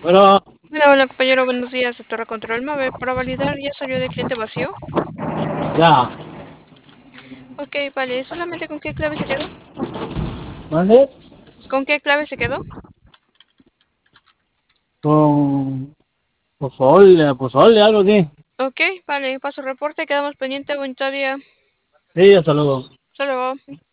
Bueno, Hola, hola compañero, buenos días de Torre Control Mave. Para validar, ¿ya salió de cliente vacío? ya. Ok, vale, solamente con qué clave se quedó. ¿Mande? ¿Con qué clave se quedó? Con pozole, algo así. Ok, vale, paso reporte, quedamos pendiente, bonito día. Sí, hasta luego. Hasta luego.